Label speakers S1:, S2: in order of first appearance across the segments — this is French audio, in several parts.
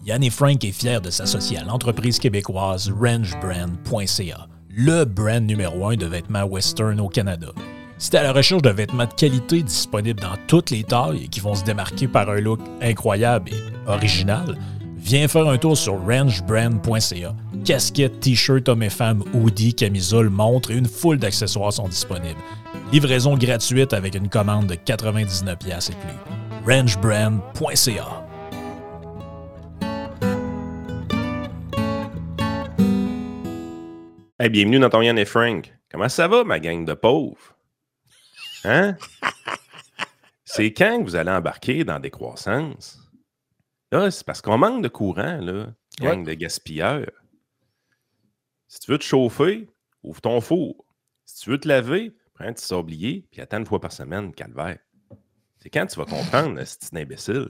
S1: Yann et Frank est fier de s'associer à l'entreprise québécoise rangebrand.ca, le brand numéro 1 de vêtements western au Canada. Si t'es à la recherche de vêtements de qualité disponibles dans toutes les tailles et qui vont se démarquer par un look incroyable et original, viens faire un tour sur rangebrand.ca. Casquettes, t-shirts, hommes et femmes, hoodies, camisoles, montres et une foule d'accessoires sont disponibles. Livraison gratuite avec une commande de 99$ et plus. rangebrand.ca.
S2: Hey, bienvenue dans ton Yann et Frank. Comment ça va, ma gang de pauvres? Hein? C'est quand que vous allez embarquer dans des croissances? Là, c'est parce qu'on manque de courant, là, gang de gaspilleurs. Si tu veux te chauffer, ouvre ton four. Si tu veux te laver, prends un petit sablier, puis attends une fois par semaine, calvaire. C'est quand tu vas comprendre, c'est un imbécile.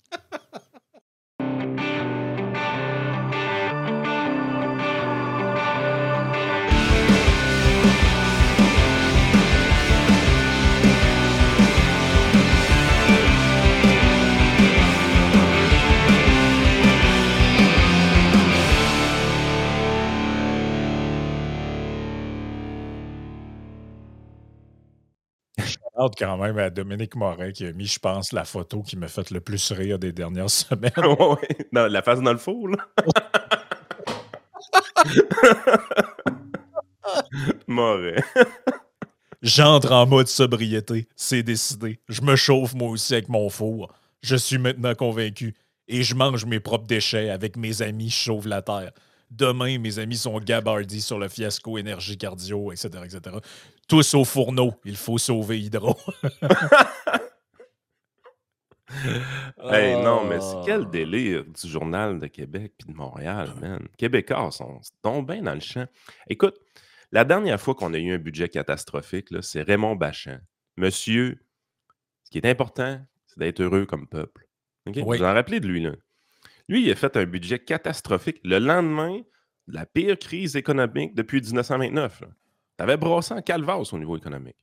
S1: Hâte quand même à Dominique Morin qui a mis, je pense, la photo qui m'a fait le plus rire des dernières semaines.
S2: Ouais, non, la face dans le four, là. Mauvais.
S1: J'entre en mode sobriété, c'est décidé. Je me chauffe moi aussi avec mon four. Je suis maintenant convaincu. Et je mange mes propres déchets avec mes amis, je sauve la terre. Demain, mes amis sont gabardis sur le fiasco énergie cardio, etc., etc. Tous au fourneau, il faut sauver Hydro.
S2: Hey, non, mais c'est quel délire du Journal de Québec puis de Montréal, man. Québécois sont tombés bien dans le champ. Écoute, la dernière fois qu'on a eu un budget catastrophique, là, c'est Raymond Bachand. Monsieur, ce qui est important, c'est d'être heureux comme peuple. OK?
S1: Oui.
S2: Vous en rappelez de lui, là? Lui, il a fait un budget catastrophique le lendemain de la pire crise économique depuis 1929. T'avais brassé en calvasse au niveau économique.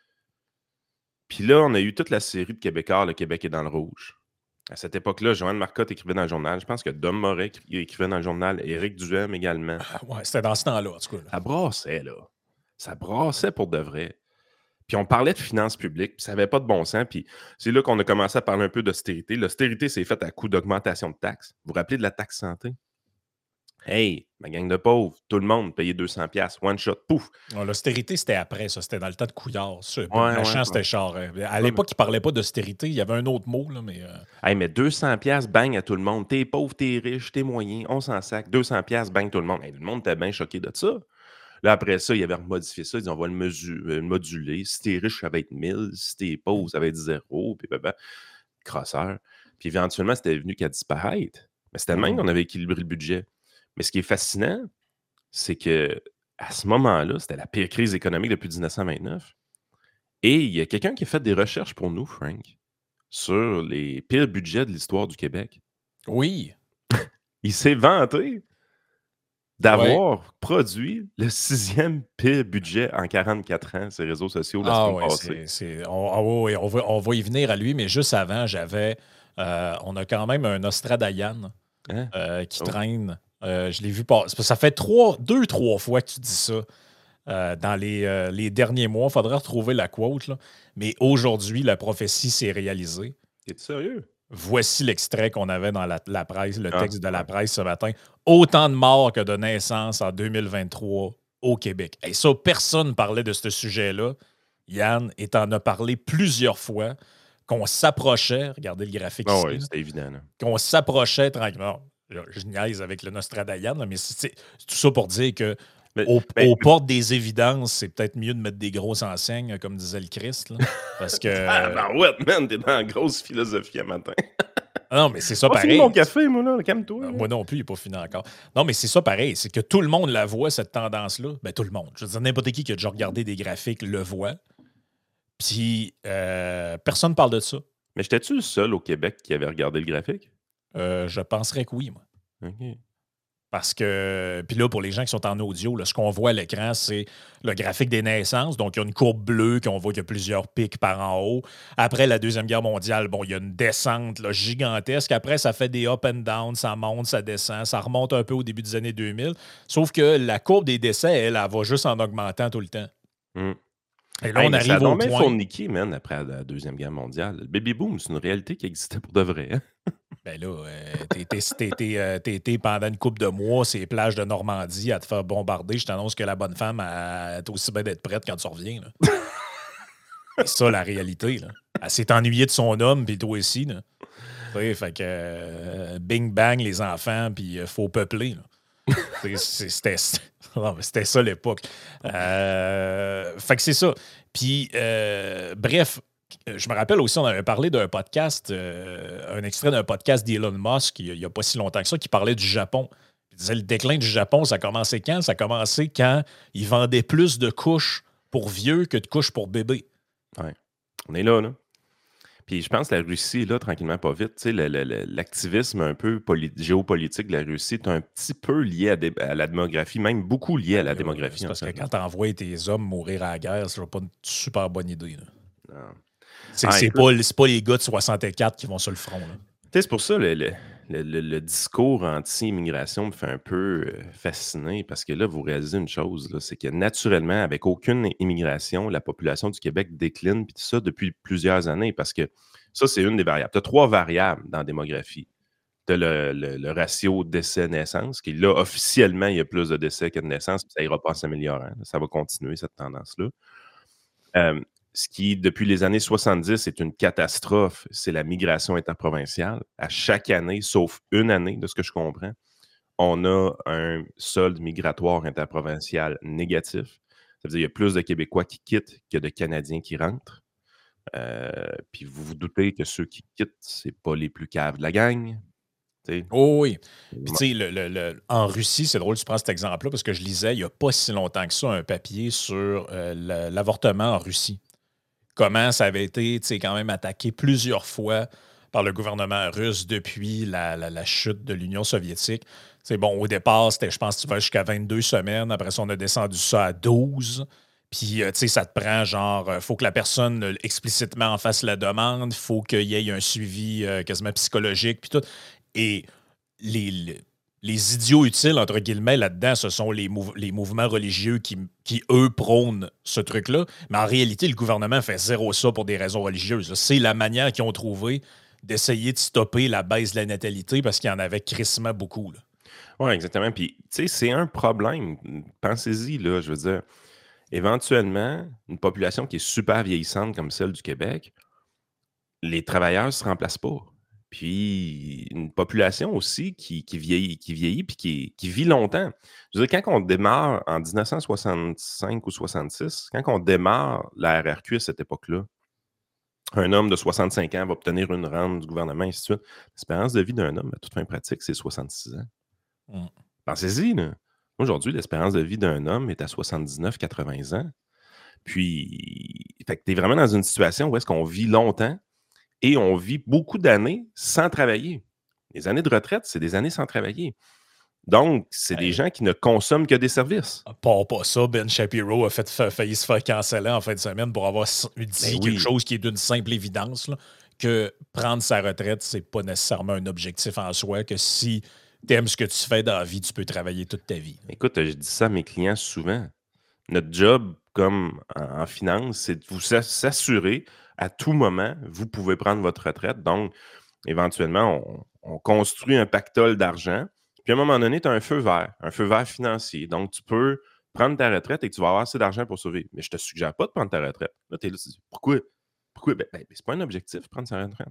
S2: Puis là, on a eu toute la série de Québécois, le Québec est dans le rouge. À cette époque-là, Joanne Marcotte écrivait dans le journal. Je pense que Dom Moret écrivait dans le journal. Éric Duhem également.
S1: Ouais, c'était dans ce temps-là, en tout cas.
S2: Ça brassait, là. Ça brassait pour de vrai. Puis on parlait de finances publiques, puis ça n'avait pas de bon sens. Puis c'est là qu'on a commencé à parler un peu d'austérité. L'austérité, c'est fait à coup d'augmentation de taxes. Vous vous rappelez de la taxe santé? Hey, ma gang de pauvres, tout le monde payait 200$, one shot, pouf!
S1: L'austérité, c'était après, ça. C'était dans le temps de Couillard.
S2: Ouais,
S1: C'était Charest. À l'époque, il ne parlait pas d'austérité. Il y avait un autre mot, là, mais...
S2: Hey, mais 200$, bang à tout le monde. T'es pauvre, t'es riche, t'es moyen, on s'en sac. 200$, bang tout le monde. Hey, le monde était bien choqué de ça. Là, après ça, il avait remodifié ça. Ils disent, on va le moduler. Si t'es riche, ça va être 1000. Si t'es pauvre, ça va être 0. Puis, crosseur. Puis, éventuellement, c'était venu qu'à disparaître. Mais c'était le même qu'on avait équilibré le budget. Mais ce qui est fascinant, c'est que à ce moment-là, c'était la pire crise économique depuis 1929. Et il y a quelqu'un qui a fait des recherches pour nous, Frank, sur les pires budgets de l'histoire du Québec.
S1: Oui.
S2: Il s'est vanté d'avoir produit le 6e pire budget en 44 ans, ces réseaux sociaux la semaine passée.
S1: On va y venir à lui, mais juste avant, on a quand même un Nostradayan qui traîne. Je l'ai vu passer. Ça fait 2-3 fois que tu dis ça dans les derniers mois. Il faudrait retrouver la quote. Là. Mais aujourd'hui, la prophétie s'est réalisée.
S2: T'es sérieux?
S1: Voici l'extrait qu'on avait dans la presse, le texte de la presse ce matin. Autant de morts que de naissances en 2023 au Québec. Et ça, personne ne parlait de ce sujet-là. Yann, et t'en as parlé plusieurs fois, qu'on s'approchait, regardez le graphique ici,
S2: oui, c'était évident. Là.
S1: Qu'on s'approchait tranquillement. Je niaise avec le Nostradayan, mais c'est tout ça pour dire que aux portes des évidences, c'est peut-être mieux de mettre des grosses enseignes, comme disait le Christ. Là, parce que.
S2: ouais, man, t'es dans la grosse philosophie à matin.
S1: Non, mais c'est ça pareil.
S2: Fini mon café, moi, là, calme-toi.
S1: Moi non plus, il n'est pas fini encore. Non, mais c'est ça pareil. C'est que tout le monde la voit, cette tendance-là. Ben, tout le monde. Je veux dire, n'importe qui a déjà regardé des graphiques le voit. Puis, personne ne parle de ça.
S2: Mais j'étais-tu le seul au Québec qui avait regardé le graphique?
S1: Je penserais que oui, moi.
S2: OK.
S1: Parce que, puis là, pour les gens qui sont en audio, là, ce qu'on voit à l'écran, c'est le graphique des naissances. Donc, il y a une courbe bleue qu'on voit qu'il y a plusieurs pics par en haut. Après la Deuxième Guerre mondiale, bon, il y a une descente là, gigantesque. Après, ça fait des up and down, ça monte, ça descend. Ça remonte un peu au début des années 2000. Sauf que la courbe des décès, elle va juste en augmentant tout le temps.
S2: Mm.
S1: Et là,
S2: Hey,
S1: on
S2: mais ça a
S1: arrive au
S2: donc bien
S1: point...
S2: fourniqué, man, après la Deuxième Guerre mondiale. Le baby boom, c'est une réalité qui existait pour de vrai. Hein?
S1: Ben là, t'es pendant une couple de mois ces plages de Normandie à te faire bombarder. Je t'annonce que la bonne femme est aussi bien d'être prête quand tu reviens. Là. C'est ça la réalité. Là. Elle s'est ennuyée de son homme, puis toi aussi. Là. Fait que bing bang, les enfants, puis faut peupler. Là. C'était ça l'époque. Fait que c'est ça. Puis, bref, je me rappelle aussi, on avait parlé d'un podcast, un extrait d'un podcast d'Elon Musk il n'y a pas si longtemps que ça, qui parlait du Japon. Il disait le déclin du Japon, ça a commencé quand? Ça a commencé quand ils vendaient plus de couches pour vieux que de couches pour bébés.
S2: Ouais. On est là, là. Puis je pense que la Russie est là, tranquillement, pas vite. Tu sais, l'activisme un peu géopolitique de la Russie est un petit peu lié à la démographie, même beaucoup lié à la démographie.
S1: C'est parce que quand tu envoies tes hommes mourir à la guerre, c'est pas une super bonne idée. Là.
S2: Non.
S1: C'est pas les gars de 64 qui vont sur le front. Là.
S2: C'est pour ça le discours anti-immigration me fait un peu fasciner parce que là, vous réalisez une chose, là, c'est que naturellement, avec aucune immigration, la population du Québec décline, puis tout ça depuis plusieurs années parce que ça, c'est une des variables. Tu as 3 variables dans la démographie. Tu as le ratio décès-naissance, qui là, officiellement, il y a plus de décès que de naissances, puis ça ira pas en s'améliorant. Ça va continuer, cette tendance-là. Ce qui, depuis les années 70, est une catastrophe, c'est la migration interprovinciale. À chaque année, sauf une année, de ce que je comprends, on a un solde migratoire interprovincial négatif. Ça veut dire qu'il y a plus de Québécois qui quittent que de Canadiens qui rentrent. Puis vous vous doutez que ceux qui quittent, c'est pas les plus caves de la gang. T'sais.
S1: Oh oui. Puis tu sais, en Russie, c'est drôle que tu prends cet exemple-là parce que je lisais il n'y a pas si longtemps que ça un papier sur l'avortement en Russie. Comment ça avait été quand même attaqué plusieurs fois par le gouvernement russe depuis la chute de l'Union soviétique. C'est bon, au départ, je pense que tu vas jusqu'à 22 semaines. Après ça, on a descendu ça à 12. Puis, ça te prend genre, faut que la personne explicitement en fasse la demande, il faut qu'il y ait un suivi quasiment psychologique, puis tout. Et les idiots utiles, entre guillemets, là-dedans, ce sont les mouvements religieux qui, eux, prônent ce truc-là. Mais en réalité, le gouvernement fait zéro ça pour des raisons religieuses. C'est la manière qu'ils ont trouvé d'essayer de stopper la baisse de la natalité parce qu'il y en avait crissement beaucoup.
S2: Oui, exactement. Puis, tu sais, c'est un problème. Pensez-y, là, je veux dire. Éventuellement, une population qui est super vieillissante comme celle du Québec, les travailleurs ne se remplacent pas. Puis une population aussi qui vieillit puis qui vit longtemps. Je veux dire, quand on démarre en 1965 ou 66, quand on démarre la RRQ à cette époque-là, un homme de 65 ans va obtenir une rente du gouvernement, et ainsi de suite. L'espérance de vie d'un homme, à toute fin pratique, c'est 66 ans.
S1: Mm.
S2: Pensez-y, là. Aujourd'hui, l'espérance de vie d'un homme est à 79-80 ans. Puis, fait que tu es vraiment dans une situation où est-ce qu'on vit longtemps et on vit beaucoup d'années sans travailler. Les années de retraite, c'est des années sans travailler. Donc, c'est des gens qui ne consomment que des services.
S1: Pas ça, Ben Shapiro a failli se faire canceller en fin de semaine pour avoir dit quelque chose qui est d'une simple évidence, là, que prendre sa retraite, c'est pas nécessairement un objectif en soi, que si tu aimes ce que tu fais dans la vie, tu peux travailler toute ta vie.
S2: Écoute, je dis ça à mes clients souvent. Notre job, comme en finance, c'est de vous s'assurer à tout moment, vous pouvez prendre votre retraite. Donc, éventuellement, on construit un pactole d'argent. Puis à un moment donné, tu as un feu vert financier. Donc, tu peux prendre ta retraite et que tu vas avoir assez d'argent pour survivre. Mais je ne te suggère pas de prendre ta retraite. Là, tu es là, tu dis, pourquoi? Ben, c'est pas un objectif, prendre sa retraite.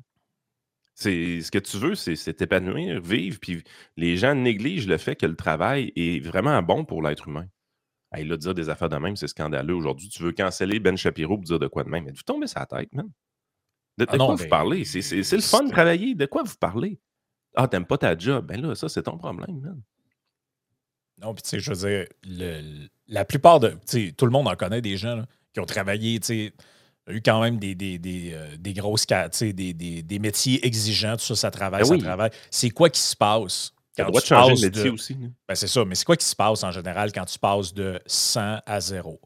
S2: Ce que tu veux, c'est t'épanouir, vivre. Puis les gens négligent le fait que le travail est vraiment bon pour l'être humain. Hey, là, dire des affaires de même, c'est scandaleux. Aujourd'hui, tu veux canceller Ben Shapiro pour dire de quoi de même. Êtes-vous tombé sur la tête, man? De quoi vous parlez? C'est le fun de travailler. De quoi vous parlez? Ah, t'aimes pas ta job? Ben là, ça, c'est ton problème, man.
S1: Non, puis tu sais, je veux dire, la plupart de... Tu sais, tout le monde en connaît des gens là, qui ont travaillé, tu sais, eu quand même des grosses... Tu sais, des métiers exigeants, tout ça, ça travaille,
S2: Ben
S1: ça
S2: oui.
S1: travaille. C'est quoi qui se passe
S2: Tu as le
S1: Quand
S2: droit de
S1: tu
S2: changer de
S1: passes
S2: métier
S1: de.
S2: aussi. Là.
S1: Ben c'est ça, mais c'est quoi qui se passe en général quand tu passes de 100 à 0?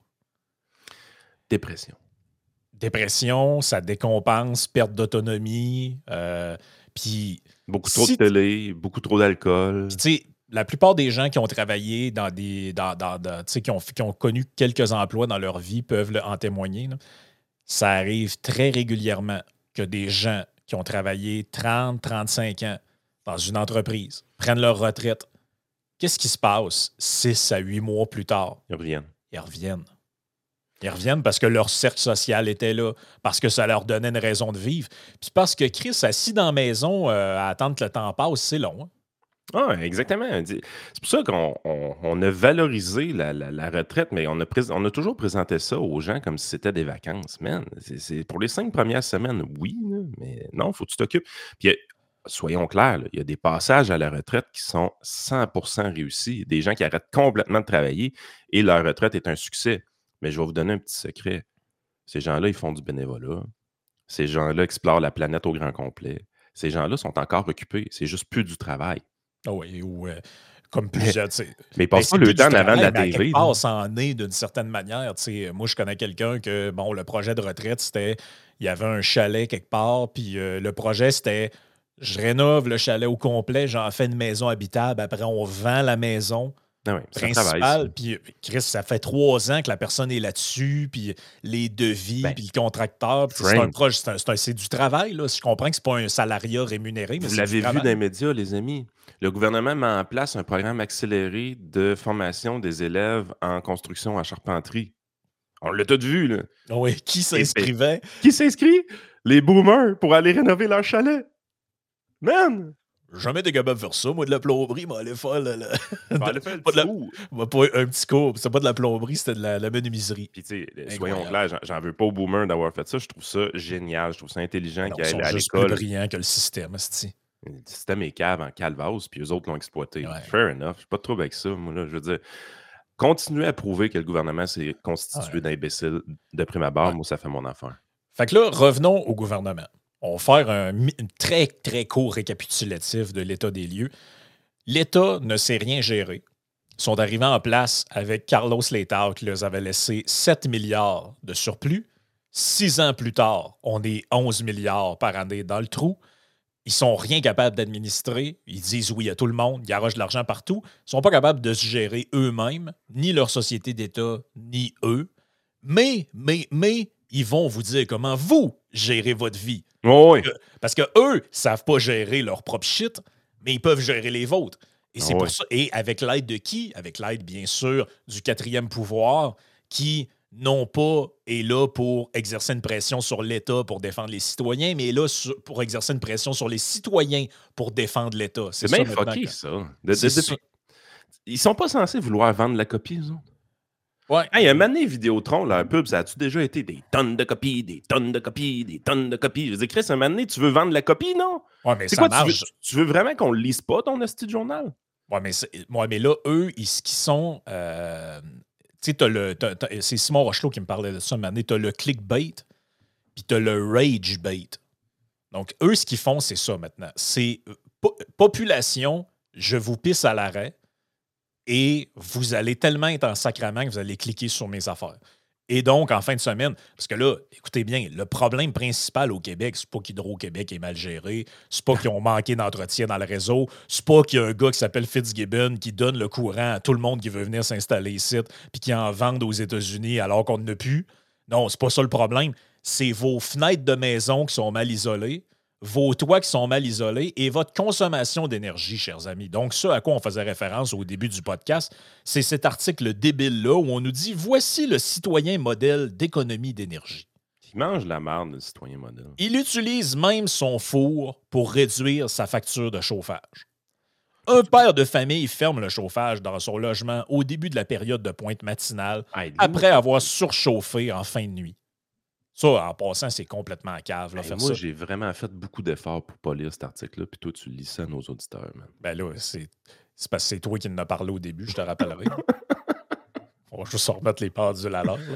S2: Dépression.
S1: Dépression, ça décompense, perte d'autonomie. Puis,
S2: Beaucoup trop de
S1: si.
S2: télé, beaucoup trop d'alcool.
S1: Puis, tu sais, la plupart des gens qui ont travaillé dans des. Tu sais, qui ont connu quelques emplois dans leur vie peuvent en témoigner. Là. Ça arrive très régulièrement que des gens qui ont travaillé 30, 35 ans dans une entreprise prennent leur retraite. Qu'est-ce qui se passe 6 à 8 mois plus tard?
S2: Ils reviennent.
S1: Ils reviennent. Ils reviennent parce que leur cercle social était là, parce que ça leur donnait une raison de vivre. Puis parce que Chris, assis dans la maison à attendre que le temps passe, c'est long. Hein?
S2: Ah, exactement. C'est pour ça qu'on a valorisé la retraite, mais on a toujours présenté ça aux gens comme si c'était des vacances. Man, c'est pour les 5 premières semaines, oui, là, mais non, il faut que tu t'occupes. Puis, soyons clairs, il y a des passages à la retraite qui sont 100% réussis. Des gens qui arrêtent complètement de travailler et leur retraite est un succès. Mais je vais vous donner un petit secret. Ces gens-là, ils font du bénévolat. Ces gens-là explorent la planète au grand complet. Ces gens-là sont encore occupés. C'est juste plus du travail.
S1: Ah oui, ou comme plusieurs, tu sais.
S2: Mais ils passent pas
S1: C'est
S2: le
S1: plus du
S2: temps en avant de la
S1: travail, mais à quelque
S2: TV.
S1: part, ça en est d'une certaine manière. Tu sais, moi, je connais quelqu'un que, bon, le projet de retraite, c'était, il y avait un chalet quelque part, puis le projet, c'était, je rénove le chalet au complet, j'en fais une maison habitable, après, on vend la maison
S2: Ah oui, ça travaille, ça.
S1: principale, puis Chris, ça fait 3 ans que la personne est là-dessus, puis les devis,
S2: Ben,
S1: puis le contracteur, puis c'est un
S2: Frank,
S1: projet, c'est du travail, là. Je comprends que c'est pas un salariat rémunéré, mais
S2: vous
S1: c'est du
S2: l'avez vu dans les
S1: travail.
S2: médias, les amis. Le gouvernement met en place un programme accéléré de formation des élèves en construction en charpenterie. On l'a tout vu, là.
S1: Oui, qui
S2: Et
S1: s'inscrivait?
S2: qui s'inscrit? Les boomers pour aller rénover leur chalet. Man!
S1: Jamais été capable de faire ça. Moi, de la plomberie, mais allait faire
S2: On allait faire le
S1: pas de
S2: petit
S1: la.
S2: tour.
S1: Pas un petit cours. C'était pas de la plomberie, c'était de la menuiserie.
S2: Puis, tu sais, soyons
S1: Incroyable.
S2: clairs, j'en veux pas aux boomers d'avoir fait ça. Je trouve ça génial. Je trouve ça intelligent
S1: Non,
S2: qu'ils
S1: ils sont
S2: aillent à
S1: juste plus
S2: l'école.
S1: brillants que le système, esti.
S2: Le système est cave en calvasse, puis eux autres l'ont exploité.
S1: Ouais.
S2: Fair enough. Je suis pas de trouble avec ça. Moi, là, je veux dire, continuer à prouver que le gouvernement s'est constitué
S1: Ouais.
S2: d'imbéciles de prime abord,
S1: Ouais.
S2: moi, ça fait mon affaire.
S1: Fait que là, revenons au gouvernement. On va faire un très, très court récapitulatif de l'état des lieux. L'État ne sait rien gérer. Ils sont arrivés en place avec Carlos Letao qui leur avait laissé 7 milliards de surplus. 6 ans plus tard, on est 11 milliards par année dans le trou. Ils sont rien capables d'administrer. Ils disent oui à tout le monde. Ils arrogent de l'argent partout. Ils sont pas capables de se gérer eux-mêmes, ni leur société d'État, ni eux. Mais, ils vont vous dire comment vous gérez votre vie.
S2: Oh, oui.
S1: Parce que eux savent pas gérer leur propre shit, mais ils peuvent gérer les vôtres. Et c'est
S2: Ah
S1: pour
S2: ouais.
S1: ça. Et avec l'aide de qui? Avec l'aide, bien sûr, du quatrième pouvoir qui, non pas, est là pour exercer une pression sur l'État pour défendre les citoyens, mais est là pour exercer une pression sur les citoyens pour défendre l'État.
S2: C'est
S1: ça
S2: bien
S1: maintenant
S2: fucké,
S1: que-
S2: ça.
S1: C'est ça.
S2: Ils sont pas censés vouloir vendre la copie, eux autres.
S1: Ouais.
S2: Hey, un moment donné, Vidéotron, leur pub, ça a-tu déjà été des tonnes de copies, des tonnes de copies, des tonnes de copies? Je dis, Chris, un moment donné, tu veux vendre la copie, non?
S1: Ouais, mais
S2: C'est
S1: ça
S2: quoi, tu veux,
S1: marche.
S2: tu veux vraiment qu'on le lise pas, ton esti de journal?
S1: Ouais, mais là, eux, ce qu'ils sont. Tu sais, c'est Simon Rochelot qui me parlait de ça, mais tu as le clickbait, puis tu as le rage bait. Donc, eux, ce qu'ils font, c'est ça maintenant. C'est population, je vous pisse à l'arrêt et vous allez tellement être en sacrament que vous allez cliquer sur mes affaires. Et donc, en fin de semaine, parce que là, écoutez bien, le problème principal au Québec, c'est pas qu'Hydro-Québec est mal géré, c'est pas qu'ils ont manqué d'entretien dans le réseau, c'est pas qu'il y a un gars qui s'appelle Fitzgibbon qui donne le courant à tout le monde qui veut venir s'installer ici, puis qui en vende aux États-Unis alors qu'on ne plus. Non, c'est pas ça le problème. C'est vos fenêtres de maison qui sont mal isolées, vos toits qui sont mal isolés et votre consommation d'énergie, chers amis. Donc, ce à quoi on faisait référence au début du podcast, c'est cet article débile-là où on nous dit « Voici le citoyen modèle d'économie d'énergie. »
S2: Il mange la marde, le citoyen modèle.
S1: Il utilise même son four pour réduire sa facture de chauffage. Un père de famille ferme le chauffage dans son logement au début de la période de pointe matinale
S2: Hey,
S1: après avoir surchauffé en fin de nuit. Ça, en passant, c'est complètement cave, là,
S2: hey,
S1: faire
S2: moi,
S1: ça.
S2: j'ai vraiment fait beaucoup d'efforts pour pas lire cet article-là, puis toi, tu lis ça à nos auditeurs, man.
S1: Ben là, c'est parce que c'est toi qui en as parlé au début, je te rappellerai. On va juste remettre les pendules à l'heure.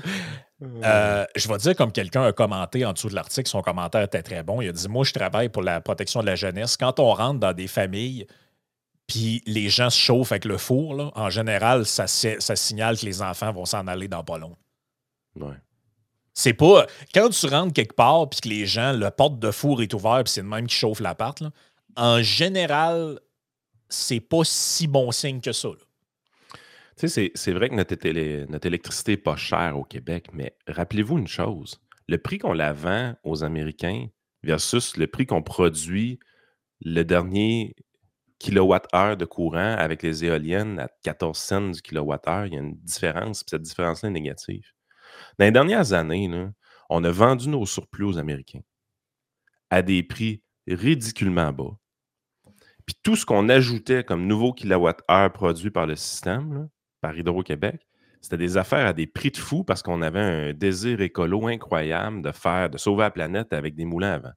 S1: Je vais dire comme quelqu'un a commenté en dessous de l'article, son commentaire était très bon. Il a dit « Moi, je travaille pour la protection de la jeunesse. Quand on rentre dans des familles, puis les gens se chauffent avec le four, là, en général, ça signale que les enfants vont s'en aller dans pas long.
S2: Ouais.
S1: C'est pas... Quand tu rentres quelque part puis que les gens, le porte de four est ouvert puis c'est le même qui chauffe l'appart, là, en général, c'est pas si bon signe que ça, là.
S2: Tu sais, c'est vrai que notre électricité n'est pas chère au Québec, mais rappelez-vous une chose, le prix qu'on la vend aux Américains versus le prix qu'on produit le dernier kilowattheure de courant avec les éoliennes à 14 cents du kilowattheure, il y a une différence, puis cette différence-là est négative. Dans les dernières années, là, on a vendu nos surplus aux Américains à des prix ridiculement bas. Puis tout ce qu'on ajoutait comme nouveau kilowattheure produit par le système, là, par Hydro-Québec, c'était des affaires à des prix de fou parce qu'on avait un désir écolo incroyable de sauver la planète avec des moulins à vent.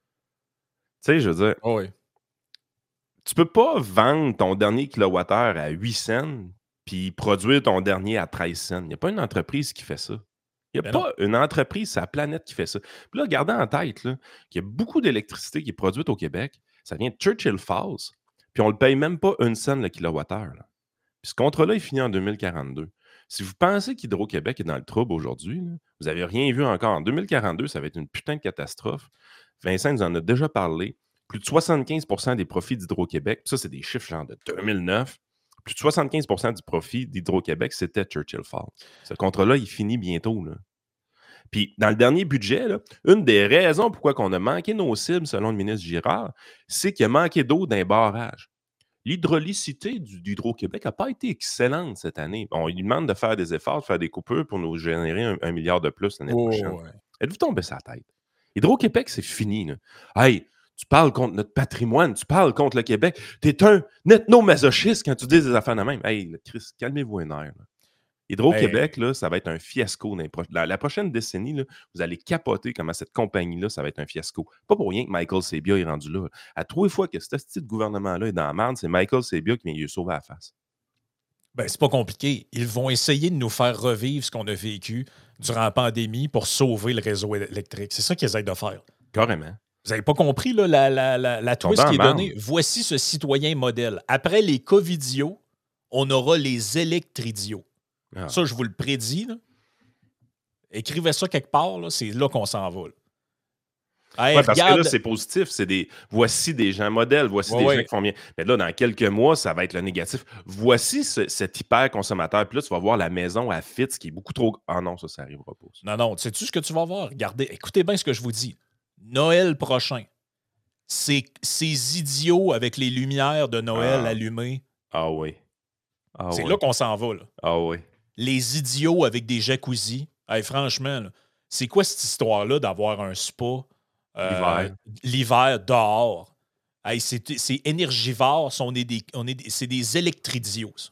S2: Tu sais, je veux dire,
S1: Oh oui.
S2: tu peux pas vendre ton dernier kilowattheure à 8 cents puis produire ton dernier à 13 cents. Il n'y a pas une entreprise qui fait ça. Il n'y a
S1: Ben non.
S2: pas une entreprise sur la planète qui fait ça. Puis là, gardez en tête là, qu'il y a beaucoup d'électricité qui est produite au Québec. Ça vient de Churchill Falls. Puis on ne le paye même pas 1 cent le kilowattheure. Là. Puis ce contrat-là, il finit en 2042. Si vous pensez qu'Hydro-Québec est dans le trouble aujourd'hui, là, vous n'avez rien vu encore. En 2042, ça va être une putain de catastrophe. Vincent nous en a déjà parlé. Plus de 75 des profits d'Hydro-Québec, ça, c'est des chiffres genre de 2009. Plus de 75 du profit d'Hydro-Québec, c'était Churchill Falls. Ce contrat-là, il finit bientôt. Là. Puis, dans le dernier budget, là, une des raisons pourquoi on a manqué nos cibles, selon le ministre Girard, c'est qu'il a manqué d'eau dans les barrages. L'hydraulicité d'Hydro-Québec n'a pas été excellente cette année. On lui demande de faire des efforts, de faire des coupures pour nous générer 1 milliard de plus l'année prochaine.
S1: Oh, ouais.
S2: Êtes-vous tombé sa tête? Hydro-Québec, c'est fini. Là. Hey, tu parles contre notre patrimoine, tu parles contre le Québec. T'es un ethno-masochiste quand tu dis des affaires de même. Hey, Chris, calmez-vous un air. Là.
S1: Ben,
S2: Hydro-Québec, là, ça va être un fiasco. La prochaine décennie, là, vous allez capoter comment cette compagnie-là, ça va être un fiasco. Pas pour rien que Michael Sabia est rendu là. À 3 fois que ce petit gouvernement-là est dans la merde, c'est Michael Sabia qui vient lui sauver la face.
S1: ben, c'est pas compliqué. Ils vont essayer de nous faire revivre ce qu'on a vécu durant la pandémie pour sauver le réseau électrique. C'est ça qu'ils essaient de faire.
S2: Carrément.
S1: Vous n'avez pas compris là, la
S2: Ils sont
S1: twist
S2: dans
S1: qui
S2: la
S1: est
S2: merde.
S1: donnée? Voici ce citoyen modèle. Après les Covidios, on aura les électridios.
S2: Ah.
S1: Ça, je vous le prédis. Là. Écrivez ça quelque part, là, c'est là qu'on s'en va. Là. Hey,
S2: Ouais, parce que
S1: regarde.
S2: là, c'est positif. Voici des gens modèles, voici des gens qui font bien. Mais là, dans quelques mois, ça va être le négatif. Voici cet hyper-consommateur. Puis là, tu vas voir la maison à Fitz qui est beaucoup trop. Ah non, ça n'arrivera pas. Ça.
S1: Non, sais-tu ce que tu vas voir? Regardez, écoutez bien ce que je vous dis. Noël prochain, ces idiots avec les lumières de Noël allumées,
S2: Ah oui. Ah
S1: c'est
S2: oui.
S1: là qu'on s'en va. Là.
S2: Ah oui.
S1: Les idiots avec des jacuzzis. Hey, franchement, là, c'est quoi cette histoire-là d'avoir un spa l'hiver dehors? Hey, c'est énergivore, c'est des électridios. Ça.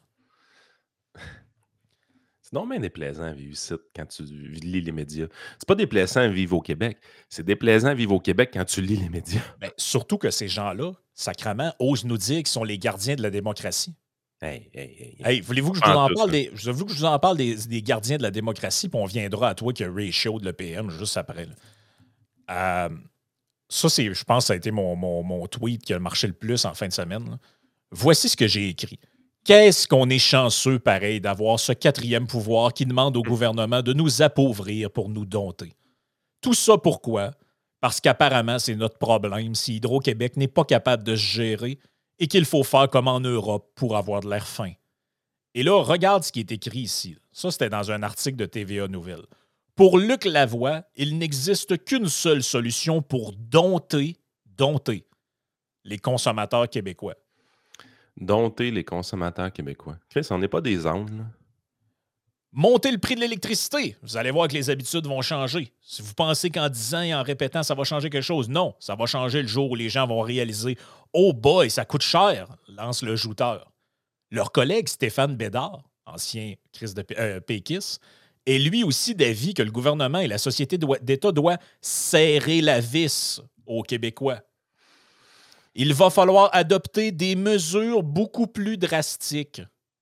S2: C'est normalement déplaisant à vivre ici quand tu lis les médias. C'est pas déplaisant à vivre au Québec. C'est déplaisant à vivre au Québec quand tu lis les médias.
S1: Ben, surtout que ces gens-là, sacrément, osent nous dire qu'ils sont les gardiens de la démocratie. Hey, voulez-vous que je vous en parle des gardiens de la démocratie, puis on viendra à toi qui a ratio de l'EPM juste après. Ça, je pense que ça a été mon tweet qui a marché le plus en fin de semaine. Là. Voici ce que j'ai écrit. Qu'est-ce qu'on est chanceux, pareil, d'avoir ce quatrième pouvoir qui demande au gouvernement de nous appauvrir pour nous dompter. Tout ça pourquoi? Parce qu'apparemment, c'est notre problème si Hydro-Québec n'est pas capable de se gérer et qu'il faut faire comme en Europe pour avoir de l'air fin. Et là, regarde ce qui est écrit ici. Ça, c'était dans un article de TVA Nouvelles. Pour Luc Lavoie, il n'existe qu'une seule solution pour dompter les consommateurs québécois.
S2: Dompter les consommateurs québécois. Chris, on n'est pas des ânes. Là.
S1: Monter le prix de l'électricité. Vous allez voir que les habitudes vont changer. Si vous pensez qu'en 10 ans et en répétant, ça va changer quelque chose, non. Ça va changer le jour où les gens vont réaliser « Oh boy, ça coûte cher », lance le jouteur. Leur collègue Stéphane Bédard, ancien Chris de Pékis, est lui aussi d'avis que le gouvernement et la société d'État doivent serrer la vis aux Québécois. Il va falloir adopter des mesures beaucoup plus drastiques.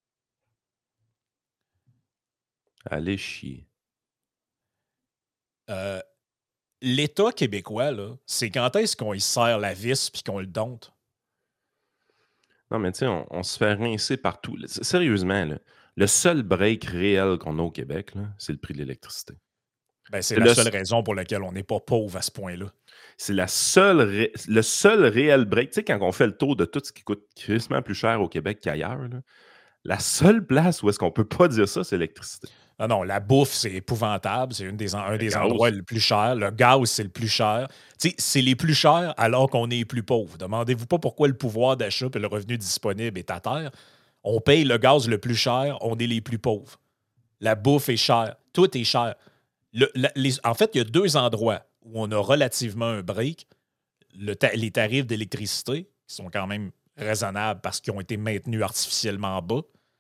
S2: Allez chier.
S1: L'État québécois, là, c'est quand est-ce qu'on y serre la vis puis qu'on le dompte?
S2: Non, mais tu sais, on se fait rincer partout. Sérieusement, là, le seul break réel qu'on a au Québec, là, c'est le prix de l'électricité.
S1: Ben, c'est
S2: C'est
S1: la
S2: le,
S1: seule raison pour laquelle on n'est pas pauvre à ce point-là.
S2: c'est le seul réel break. Tu sais, quand on fait le tour de tout ce qui coûte crissement plus cher au Québec qu'ailleurs, là, la seule place où est-ce qu'on peut pas dire ça, c'est l'électricité.
S1: Non, non, la bouffe, c'est épouvantable. C'est un
S2: Le
S1: des endroits
S2: gaz.
S1: les plus chers. Le gaz, c'est le plus cher. Tu sais, c'est les plus chers alors qu'on est les plus pauvres. Demandez-vous pas pourquoi le pouvoir d'achat et le revenu disponible est à terre. On paye le gaz le plus cher, on est les plus pauvres. La bouffe est chère. Tout est cher. En fait, il y a deux endroits où on a relativement un break. Les tarifs d'électricité, qui sont quand même raisonnables parce qu'ils ont été maintenus artificiellement bas,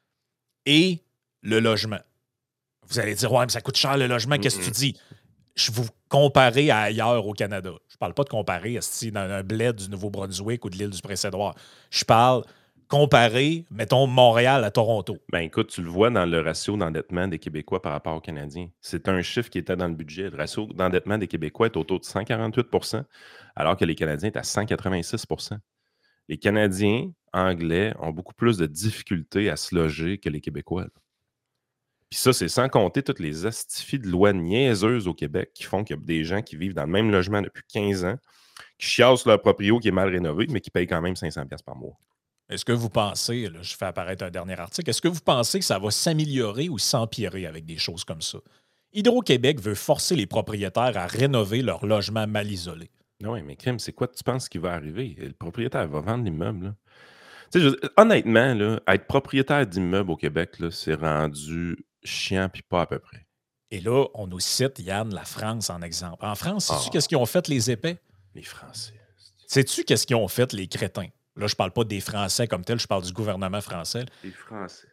S1: et le logement. Vous allez dire, ouais, mais ça coûte cher le logement, qu'est-ce que tu
S2: Mm-mm.
S1: dis? Je vous comparer à ailleurs au Canada. Je parle pas de comparer dans un bled du Nouveau-Brunswick ou de l'île du Prince-Édouard. Je parle comparer, mettons, Montréal à Toronto.
S2: Ben écoute, tu le vois dans le ratio d'endettement des Québécois par rapport aux Canadiens. C'est un chiffre qui était dans le budget. Le ratio d'endettement des Québécois est autour de 148 alors que les Canadiens sont à 186 Les Canadiens anglais ont beaucoup plus de difficultés à se loger que les Québécois, là. Puis ça, c'est sans compter toutes les astifies de lois niaiseuses au Québec qui font qu'il y a des gens qui vivent dans le même logement depuis 15 ans, qui chiassent leur proprio qui est mal rénové, mais qui payent quand même 500$ par mois.
S1: Est-ce que vous pensez, là, je fais apparaître un dernier article, est-ce que vous pensez que ça va s'améliorer ou s'empirer avec des choses comme ça? Hydro-Québec veut forcer les propriétaires à rénover leurs logements mal isolés.
S2: Oui, mais crème, c'est quoi tu penses qui va arriver? Le propriétaire va vendre l'immeuble, là. Tu sais, honnêtement, là, être propriétaire d'immeuble au Québec, là, c'est rendu chiant puis pas à peu près.
S1: Et là, on nous cite, Yann, la France en exemple. En France, sais-tu
S2: Ah,
S1: qu'est-ce qu'ils ont fait les épais?
S2: les Français.
S1: Sais-tu qu'est-ce qu'ils ont fait les crétins? Là, je parle pas des Français comme tel, je parle du gouvernement français.
S2: Les Français.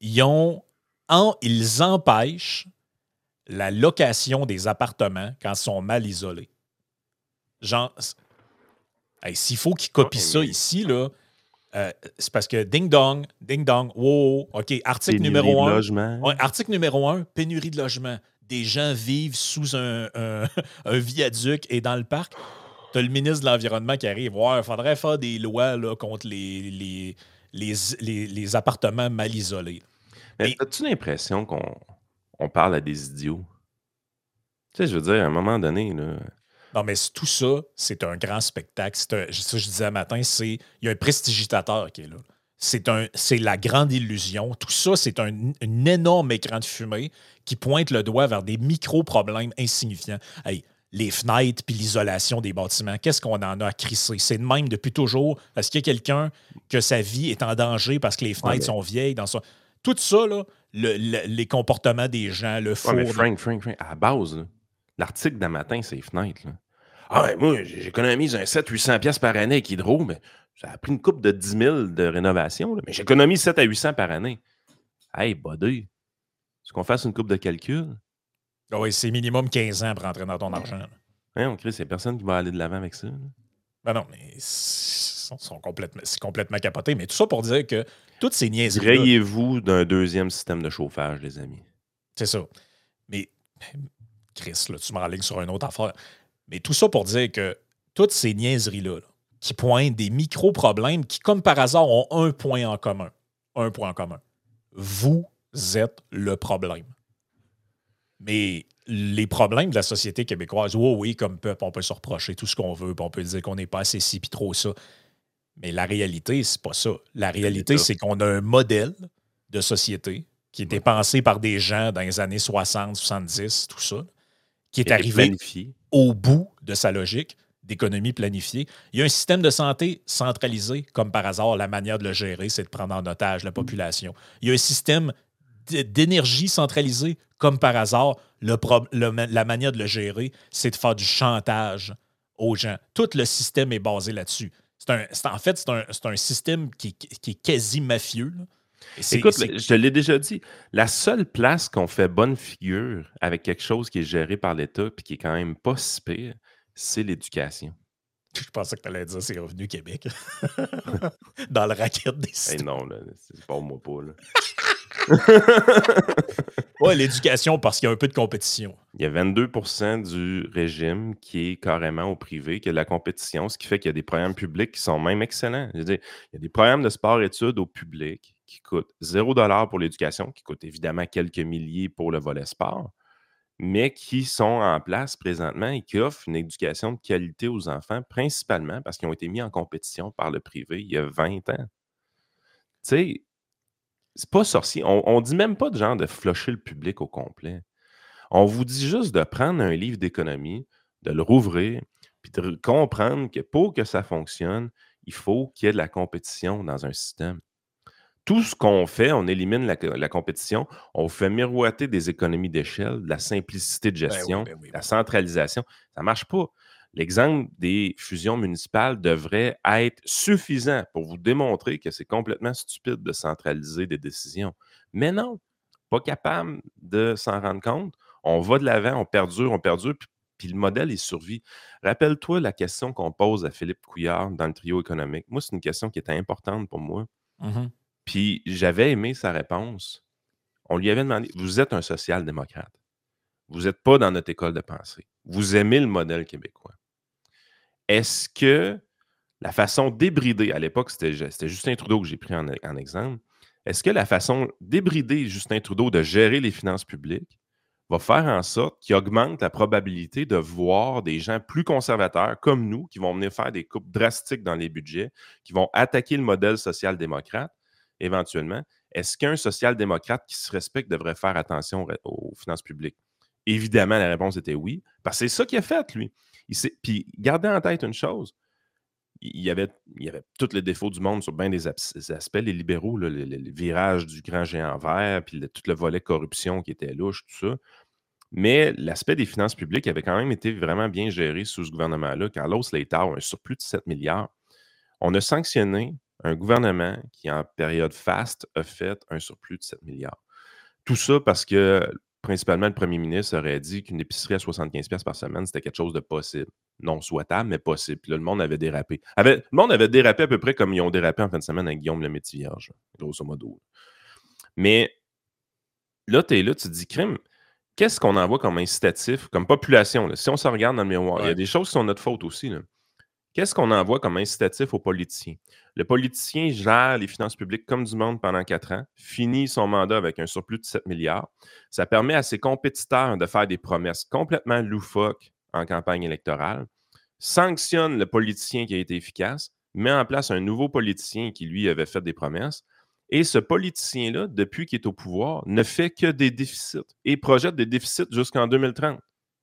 S1: Ils empêchent la location des appartements quand ils sont mal isolés. Genre, hey, s'il faut qu'ils copient
S2: Ouais,
S1: ça
S2: mais
S1: ici, là, c'est parce que ding dong, wow, OK,
S2: pénurie de logement.
S1: Article numéro 1, pénurie de logement. Des gens vivent sous un viaduc et dans le parc. Tu as le ministre de l'Environnement qui arrive. Ouais, il faudrait faire des lois là, contre les appartements mal isolés.
S2: Mais
S1: Mais
S2: as-tu l'impression qu'on parle à des idiots? Tu sais, je veux dire, à un moment donné, là.
S1: non, mais tout ça, c'est un grand spectacle. Ça, je disais un matin, il y a un prestidigitateur qui est là. C'est la grande illusion. Tout ça, c'est un énorme écran de fumée qui pointe le doigt vers des micro-problèmes insignifiants. Hey, les fenêtres puis l'isolation des bâtiments, qu'est-ce qu'on en a à crisser? C'est de même depuis toujours. Est-ce qu'il y a quelqu'un que sa vie est en danger parce que les
S2: Ouais,
S1: fenêtres
S2: mais,
S1: sont vieilles dans son... Tout ça, là, les comportements des gens, le
S2: ouais, mais
S1: four...
S2: Frank, à la base, là, l'article d'un matin, c'est les fenêtres, là. Ah ouais, moi, j'économise un 700-800$ par année avec Hydro, mais ça a pris une coupe de 10 000 de rénovation, là, mais j'économise 7 à 800 par année. Hey, buddy, est-ce qu'on fasse une coupe de calcul?
S1: Ah oui, c'est minimum 15 ans pour rentrer dans ton argent. Là.
S2: Hein, on crée, c'est personne qui va aller de l'avant avec ça, là.
S1: Ben non, mais c'est complètement capoté. Mais tout ça pour dire que toutes ces niaiseries-là,
S2: Grayez-vous d'un deuxième système de chauffage, les amis.
S1: c'est ça. Mais, Chris, là, tu me ralignes sur une autre affaire. Mais tout ça pour dire que toutes ces niaiseries-là, là, qui pointent des micro-problèmes qui, comme par hasard, ont un point en commun. Un point en commun. Vous êtes le problème. Mais les problèmes de la société québécoise, oh oui, comme peuple, on peut se reprocher tout ce qu'on veut, puis on peut dire qu'on n'est pas assez ci, puis trop ça. Mais la réalité, c'est pas ça. La réalité, c'est qu'on a un modèle de société qui était pensé par des gens dans les années 60, 70, tout ça, qui est arrivé
S2: planifié.
S1: au bout de sa logique d'économie planifiée. Il y a un système de santé centralisé, comme par hasard, la manière de le gérer, c'est de prendre en otage la population. Il y a un système d'énergie centralisée, comme par hasard, la manière de le gérer, c'est de faire du chantage aux gens. Tout le système est basé là-dessus. En fait, c'est un système qui est quasi mafieux. Là.
S2: Écoute, je te l'ai déjà dit, la seule place qu'on fait bonne figure avec quelque chose qui est géré par l'État et qui est quand même pas si pire, c'est l'éducation.
S1: Je pensais que tu allais dire c'est Revenu Québec. Dans le racket des
S2: Hey,
S1: systèmes.
S2: non, là, c'est pas moi pas, là.
S1: Ouais, l'éducation, parce qu'il y a un peu de compétition.
S2: Il y a 22% du régime qui est carrément au privé, qui a de la compétition, ce qui fait qu'il y a des programmes publics qui sont même excellents. Je veux dire, il y a des programmes de sport-études au public qui coûtent 0 $ pour l'éducation, qui coûtent évidemment quelques milliers pour le volet sport, mais qui sont en place présentement et qui offrent une éducation de qualité aux enfants, principalement parce qu'ils ont été mis en compétition par le privé il y a 20 ans. Tu sais, c'est pas sorcier. On dit même pas de genre de flusher le public au complet. On vous dit juste de prendre un livre d'économie, de le rouvrir, puis de comprendre que pour que ça fonctionne, il faut qu'il y ait de la compétition dans un système. Tout ce qu'on fait, on élimine la compétition, on fait miroiter des économies d'échelle, de la simplicité de
S1: Ben oui,
S2: gestion,
S1: ben oui.
S2: la centralisation. Ça ne marche pas. L'exemple des fusions municipales devrait être suffisant pour vous démontrer que c'est complètement stupide de centraliser des décisions. Mais non, pas capable de s'en rendre compte. On va de l'avant, on perdure, puis le modèle, il survit. Rappelle-toi la question qu'on pose à Philippe Couillard dans le trio économique. Moi, c'est une question qui était importante pour moi.
S1: Mhm.
S2: Puis j'avais aimé sa réponse. On lui avait demandé, vous êtes un social-démocrate. Vous n'êtes pas dans notre école de pensée. Vous aimez le modèle québécois. Est-ce que la façon débrider, à l'époque, c'était Justin Trudeau que j'ai pris en exemple, est-ce que la façon débrider Justin Trudeau de gérer les finances publiques va faire en sorte qu'il augmente la probabilité de voir des gens plus conservateurs comme nous qui vont venir faire des coupes drastiques dans les budgets, qui vont attaquer le modèle social-démocrate éventuellement? Est-ce qu'un social-démocrate qui se respecte devrait faire attention aux finances publiques? Évidemment, la réponse était oui, parce que c'est ça qu'il a fait, lui. Puis, gardez en tête une chose, il y avait tous les défauts du monde sur bien des aspects, les libéraux, là, le virage du grand géant vert, puis tout le volet corruption qui était louche, tout ça. Mais l'aspect des finances publiques avait quand même été vraiment bien géré sous ce gouvernement-là. Carlos Leitão a un surplus de 7 milliards. On a sanctionné un gouvernement qui, en période faste, a fait un surplus de 7 milliards. Tout ça parce que, principalement, le premier ministre aurait dit qu'une épicerie à 75$ par semaine, c'était quelque chose de possible. Non souhaitable, mais possible. Puis là, le monde avait dérapé. Le monde avait dérapé à peu près comme ils ont dérapé en fin de semaine avec Guillaume Lemaitre-Vierge, grosso modo. Mais là, tu es là, tu te dis, crime, qu'est-ce qu'on envoie comme incitatif, comme population? Là? Si on se regarde dans le miroir, il y a des choses qui sont notre faute aussi. Là. Qu'est-ce qu'on envoie comme incitatif aux politiciens? Le politicien gère les finances publiques comme du monde pendant 4 ans, finit son mandat avec un surplus de 7 milliards. Ça permet à ses compétiteurs de faire des promesses complètement loufoques en campagne électorale, sanctionne le politicien qui a été efficace, met en place un nouveau politicien qui, lui, avait fait des promesses. Et ce politicien-là, depuis qu'il est au pouvoir, ne fait que des déficits et projette des déficits jusqu'en 2030.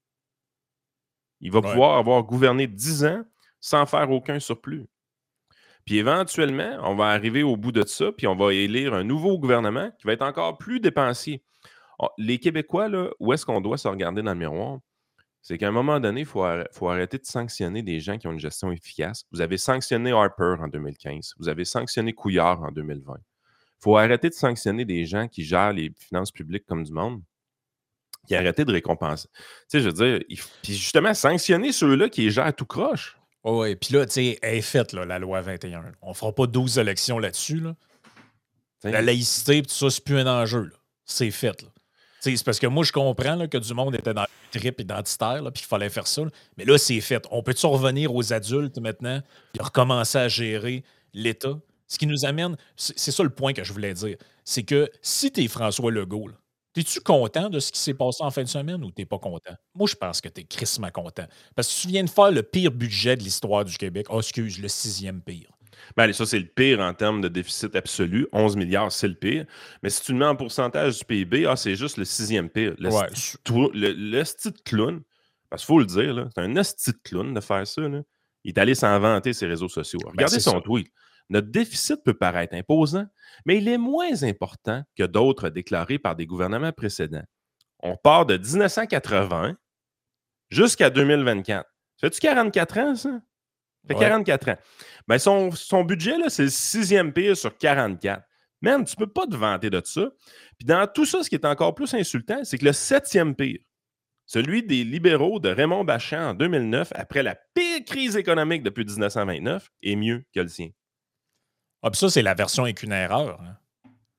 S2: Il va pouvoir avoir gouverné 10 ans sans faire aucun surplus. Puis éventuellement, on va arriver au bout de ça, puis on va élire un nouveau gouvernement qui va être encore plus dépensier. Les Québécois, là, où est-ce qu'on doit se regarder dans le miroir? C'est qu'à un moment donné, il faut arrêter de sanctionner des gens qui ont une gestion efficace. Vous avez sanctionné Harper en 2015. Vous avez sanctionné Couillard en 2020. Il faut arrêter de sanctionner des gens qui gèrent les finances publiques comme du monde, qui arrêter de récompenser. Tu sais, je veux dire, puis justement, sanctionner ceux-là qui les gèrent tout croche.
S1: Oui, puis là, tu sais, elle est faite, là, la loi 21. On fera pas 12 élections là-dessus. Là. La laïcité, tout ça, c'est plus un enjeu. Là. C'est fait. Là. C'est parce que moi, je comprends là, que du monde était dans le trip identitaire, puis qu'il fallait faire ça. Là. Mais là, c'est fait. On peut-tu revenir aux adultes maintenant et recommencer à gérer l'État? Ce qui nous amène, c'est ça le point que je voulais dire, c'est que si tu es François Legault, là, es-tu content de ce qui s'est passé en fin de semaine ou t'es pas content? Moi, je pense que t'es crissement content. Parce que tu viens de faire le pire budget de l'histoire du Québec. Oh, excuse, le 6e pire.
S2: Ben, allez, ça, c'est le pire en termes de déficit absolu. 11 milliards, c'est le pire. Mais si tu le mets en pourcentage du PIB, c'est juste le 6e pire. Le sti de clown, parce qu'il faut le dire, là, c'est un esti de clown de faire ça. Là. Il est allé s'en vanter ses réseaux sociaux. Regardez son tweet. Notre déficit peut paraître imposant, mais il est moins important que d'autres déclarés par des gouvernements précédents. On part de 1980 jusqu'à 2024. Ça fait-tu 44 ans, ça? Ça fait 44 ans. Ben son budget, là, c'est le 6e pire sur 44. Man, tu peux pas te vanter de ça. Puis dans tout ça, ce qui est encore plus insultant, c'est que le 7e pire, celui des libéraux de Raymond Bachand en 2009, après la pire crise économique depuis 1929, est mieux que le sien.
S1: Ah, puis ça, c'est la version avec une erreur. Hein.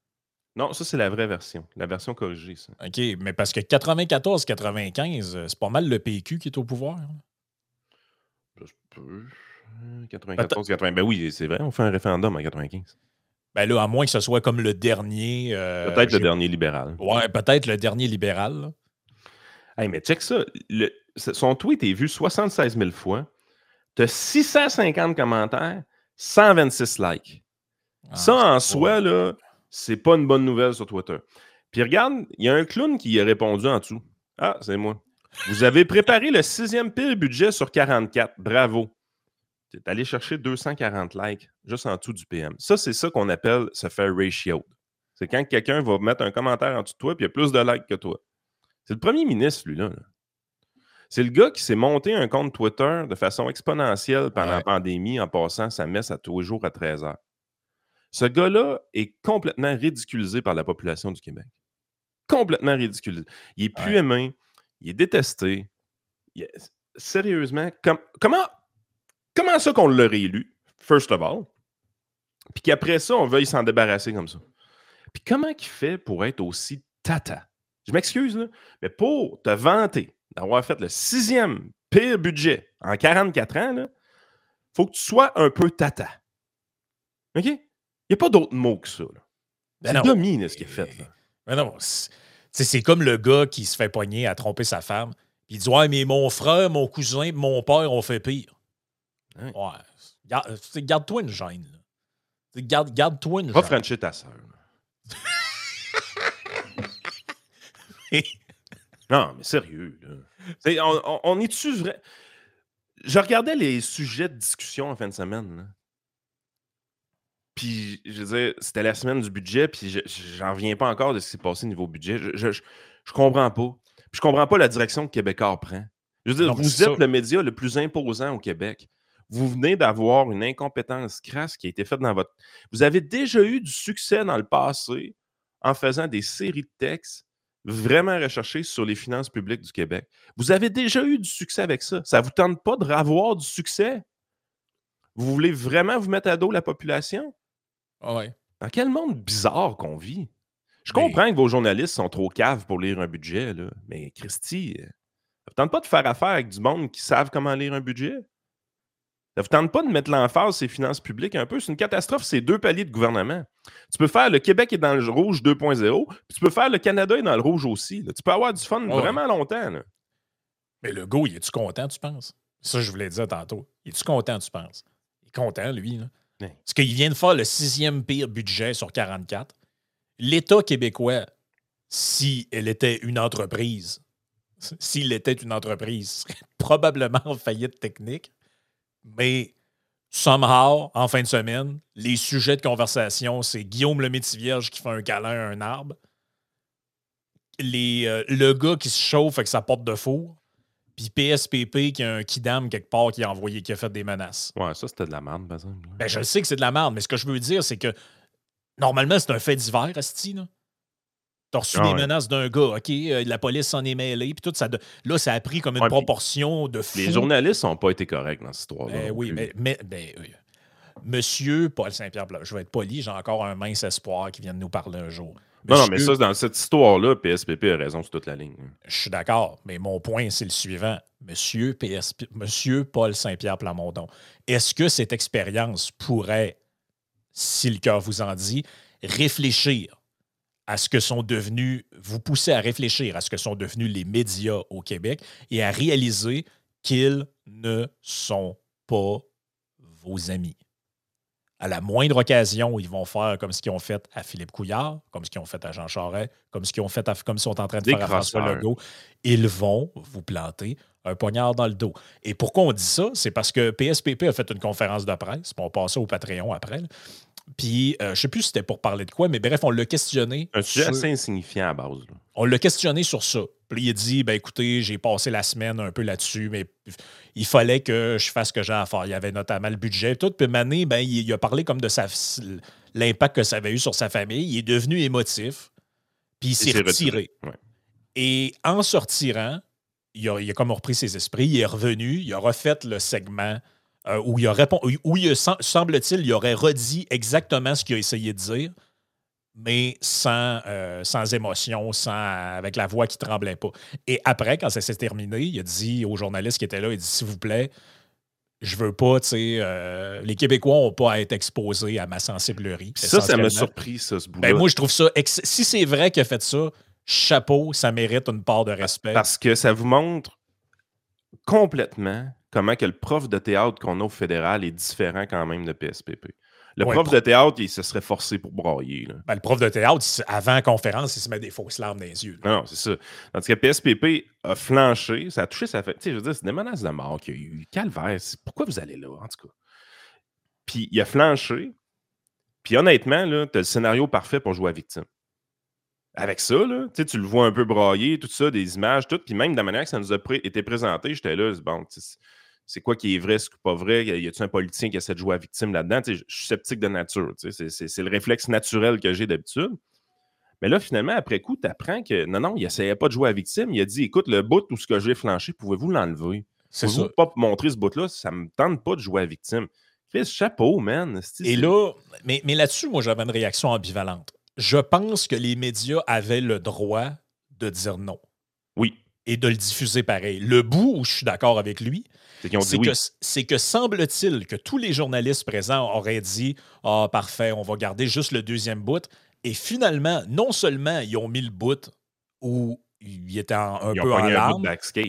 S2: Non, ça, c'est la vraie version. La version corrigée, ça.
S1: OK, mais parce que 94-95, c'est pas mal le PQ qui est au pouvoir.
S2: Ça se peut.
S1: Peut-
S2: 94-80. Ben oui, c'est vrai, on fait un référendum en 95.
S1: Ben là, à moins que ce soit comme le dernier.
S2: Peut-être le dernier libéral.
S1: Ouais, peut-être le dernier libéral. Là.
S2: Hey, mais check ça. Son tweet est vu 76 000 fois. Tu as 650 commentaires, 126 likes. Ça, en soi, là, c'est pas une bonne nouvelle sur Twitter. Puis regarde, il y a un clown qui a répondu en dessous. Ah, c'est moi. Vous avez préparé le 6e pire budget sur 44. Bravo. Tu es allé chercher 240 likes juste en dessous du PM. Ça, c'est ça qu'on appelle se faire ratio. C'est quand quelqu'un va mettre un commentaire en dessous de toi puis il y a plus de likes que toi. C'est le premier ministre, lui-là. Là. C'est le gars qui s'est monté un compte Twitter de façon exponentielle pendant la pandémie en passant sa messe à tous les jours à 13h. Ce gars-là est complètement ridiculisé par la population du Québec. Complètement ridiculisé. Il est plus aimé, il est détesté. Sérieusement, comment ça qu'on l'a réélu, first of all, puis qu'après ça, on veuille s'en débarrasser comme ça? Puis comment il fait pour être aussi tata? Je m'excuse, là, mais pour te vanter d'avoir fait le 6e pire budget en 44 ans, il faut que tu sois un peu tata. OK? Il n'y a pas d'autre mot que ça. C'est domine ce qu'il a fait. Là.
S1: Mais non, c'est comme le gars qui se fait pogner à tromper sa femme. Puis il dit ouais, mais mon frère, mon cousin, mon père ont fait pire. Hein? Ouais. Garde-toi une gêne. Garde-toi une gêne.
S2: Va frencher ta sœur. Non, mais sérieux. Là. On est-tu vrai? Je regardais les sujets de discussion en fin de semaine. Là. Puis, je veux dire, c'était la semaine du budget, puis j'en reviens pas encore de ce qui s'est passé niveau budget. Je comprends pas. Puis je comprends pas la direction que Québécois prend. Je veux dire, vous êtes le média le plus imposant au Québec. Vous venez d'avoir une incompétence crasse qui a été faite dans votre... Vous avez déjà eu du succès dans le passé en faisant des séries de textes vraiment recherchés sur les finances publiques du Québec. Vous avez déjà eu du succès avec ça. Ça ne vous tente pas de revoir du succès? Vous voulez vraiment vous mettre à dos la population?
S1: Ouais.
S2: Dans quel monde bizarre qu'on vit? Je comprends que vos journalistes sont trop caves pour lire un budget, là, mais Christy, ça vous tente pas de faire affaire avec du monde qui savent comment lire un budget? Ça vous tente pas de mettre l'emphase sur les finances publiques un peu? C'est une catastrophe, c'est 2 paliers de gouvernement. Tu peux faire le Québec est dans le rouge 2.0, puis tu peux faire le Canada est dans le rouge aussi. Là. Tu peux avoir du fun vraiment longtemps. Là.
S1: Mais le gars, il est-tu content, tu penses? Ça, je voulais dire tantôt. Il est-tu content, tu penses? Il est content, lui, là. Parce qu'il vient de faire le 6e pire budget sur 44. L'État québécois, si elle était une entreprise, s'il était une entreprise, serait probablement en faillite technique. Mais somehow, en fin de semaine, les sujets de conversation, c'est Guillaume le Métivierge qui fait un câlin à un arbre, le gars qui se chauffe avec sa porte de four, puis PSPP qui a un kidam quelque part qui a fait des menaces.
S2: Ouais, ça, c'était de la merde, par exemple.
S1: Ben, je sais que c'est de la merde, mais ce que je veux dire, c'est que normalement, c'est un fait divers, asti, là. T'as reçu des menaces d'un gars, OK, la police s'en est mêlée, puis tout ça. Là, ça a pris comme une proportion de fou.
S2: Les journalistes n'ont pas été corrects dans cette histoire-là.
S1: Oui, mais Monsieur Paul Saint-Pierre, je vais être poli, j'ai encore un mince espoir qui vient de nous parler un jour.
S2: Non, mais ça, dans cette histoire-là, PSPP a raison sur toute la ligne.
S1: Je suis d'accord, mais mon point, c'est le suivant. Monsieur Paul Saint-Pierre Plamondon, est-ce que cette expérience pourrait, si le cœur vous en dit, vous pousser à réfléchir à ce que sont devenus les médias au Québec et à réaliser qu'ils ne sont pas vos amis? À la moindre occasion, ils vont faire comme ce qu'ils ont fait à Philippe Couillard, comme ce qu'ils ont fait à Jean Charest, comme ce qu'ils ont fait comme ils sont en train de faire à François Legault. Ils vont vous planter un poignard dans le dos. Et pourquoi on dit ça? C'est parce que PSPP a fait une conférence de presse, puis on passait au Patreon après. Là. Puis, je ne sais plus si c'était pour parler de quoi, mais bref, on l'a questionné.
S2: Un sujet assez insignifiant à base. Là.
S1: On l'a questionné sur ça. Puis il a dit, écoutez, j'ai passé la semaine un peu là-dessus, mais il fallait que je fasse ce que j'ai à faire. Il y avait notamment le budget et tout. Puis Mané, il a parlé comme de l'impact que ça avait eu sur sa famille. Il est devenu émotif. Puis il s'est retiré.
S2: Ouais.
S1: Et en se retirant, il a comme repris ses esprits. Il est revenu. Il a refait le segment où il a répondu, semble-t-il, il aurait redit exactement ce qu'il a essayé de dire. mais sans émotion, avec la voix qui tremblait pas. Et après, quand ça s'est terminé, il a dit aux journalistes qui étaient là, il dit, s'il vous plaît, je veux pas, tu sais, les Québécois n'ont pas à être exposés à ma sensiblerie.
S2: Ça m'a surpris, ça, ce bout-là.
S1: Ben, moi, je trouve ça, si c'est vrai qu'il a fait ça, chapeau, ça mérite une part de respect.
S2: Parce que ça vous montre complètement comment que le prof de théâtre qu'on a au fédéral est différent quand même de PSPP. Le prof de théâtre, il se serait forcé pour brailler. Là.
S1: Ben, le prof de théâtre, avant la conférence, il se met des fausses larmes dans les yeux. Là.
S2: Non, c'est ça. Tandis que PSPP a flanché, ça a touché sa fête. Tu sais, je veux dire, c'est des menaces de mort qu'il y a eu. Calvaire, pourquoi vous allez là, en tout cas? Puis il a flanché. Puis honnêtement, là, t'as le scénario parfait pour jouer à victime. Avec ça, là, tu le vois un peu brailler, tout ça, des images, tout. Puis même de la manière que ça nous a été présenté, j'étais là, bon, c'est quoi qui est vrai, ce qui n'est pas vrai? Y a-t-il un politicien qui essaie de jouer à victime là-dedans? Je suis sceptique de nature. C'est le réflexe naturel que j'ai d'habitude. Mais là, finalement, après coup, tu apprends que non, il n'essayait pas de jouer à victime. Il a dit, écoute, le bout où ce que j'ai flanché, pouvez-vous l'enlever? Pouvez-vous pas montrer ce bout-là? Ça ne me tente pas de jouer à victime. Chris, chapeau, man.
S1: Et là, mais là-dessus, moi, j'avais une réaction ambivalente. Je pense que les médias avaient le droit de dire non.
S2: Oui.
S1: Et de le diffuser pareil. Le bout où je suis d'accord avec lui, c'est que semble-t-il que tous les journalistes présents auraient dit « Ah, parfait, on va garder juste le deuxième bout. » Et finalement, non seulement ils ont mis le bout où il était un peu en larmes,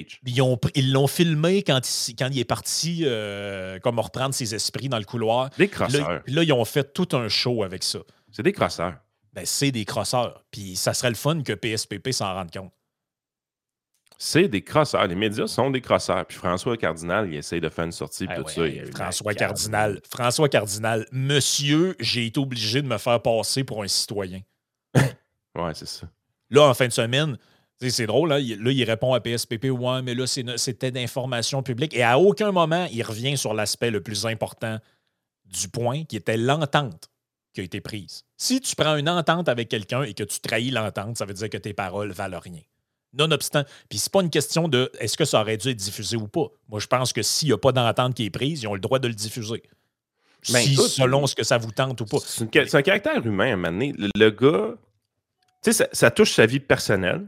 S1: ils l'ont filmé quand il est parti comme reprendre ses esprits dans le couloir.
S2: Des crosseurs.
S1: Là, ils ont fait tout un show avec ça.
S2: C'est des crosseurs.
S1: Ben, c'est des crosseurs. Puis ça serait le fun que PSPP s'en rende compte.
S2: C'est des crosseurs. Les médias sont des crosseurs. Puis François Cardinal, il essaye de faire une sortie. Tout ça.
S1: François Cardinal, monsieur, j'ai été obligé de me faire passer pour un citoyen.
S2: Ouais, c'est ça.
S1: Là, en fin de semaine, c'est drôle, là, il répond à PSPP, ouais, mais là, c'était d'information publique. Et à aucun moment, il revient sur l'aspect le plus important du point, qui était l'entente qui a été prise. Si tu prends une entente avec quelqu'un et que tu trahis l'entente, ça veut dire que tes paroles valent rien. Nonobstant. Puis c'est pas une question de est-ce que ça aurait dû être diffusé ou pas. Moi, je pense que s'il n'y a pas d'entente qui est prise, ils ont le droit de le diffuser. Selon ce que ça vous tente ou pas.
S2: C'est un caractère humain à un moment donné. Le gars, tu sais, ça touche sa vie personnelle.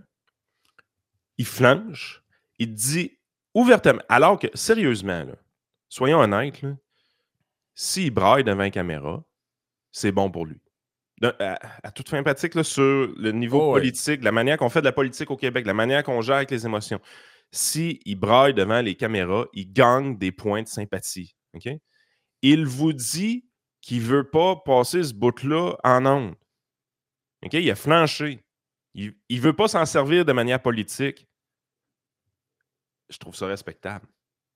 S2: Il flanche. Il dit ouvertement. Alors que, sérieusement, là, soyons honnêtes, là, s'il braille devant la caméra, c'est bon pour lui. À toute fin pratique, là, sur le niveau politique, la manière qu'on fait de la politique au Québec, la manière qu'on gère avec les émotions. S'il braille devant les caméras, il gagne des points de sympathie. Okay? Il vous dit qu'il ne veut pas passer ce bout-là en ondes. Okay? Il a flanché. Il ne veut pas s'en servir de manière politique. Je trouve ça respectable.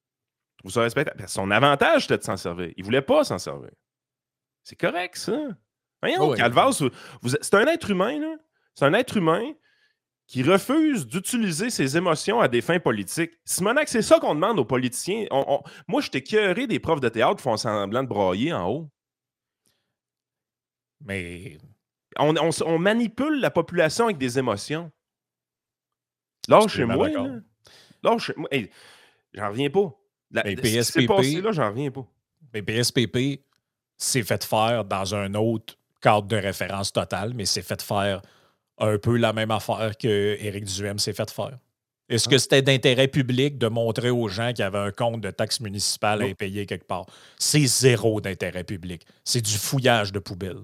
S2: Son avantage, c'était de s'en servir. Il ne voulait pas s'en servir. C'est correct, ça. Voyons, Calvas, c'est un être humain, là. C'est un être humain qui refuse d'utiliser ses émotions à des fins politiques. Simonac, c'est ça qu'on demande aux politiciens. Moi, je t'ai écœuré des profs de théâtre qui font semblant de brailler en haut.
S1: Mais...
S2: On manipule la population avec des émotions. Lâchez-moi, là. Lâchez-moi. Hey, j'en reviens pas. Ce qui s'est passé là, j'en reviens pas.
S1: Mais PSPP s'est fait faire dans un autre cadre de référence totale, mais s'est fait faire un peu la même affaire que Éric Duhaime s'est fait faire. Est-ce que c'était d'intérêt public de montrer aux gens qu'il y avait un compte de taxes municipales à payer quelque part? C'est zéro d'intérêt public. C'est du fouillage de poubelles.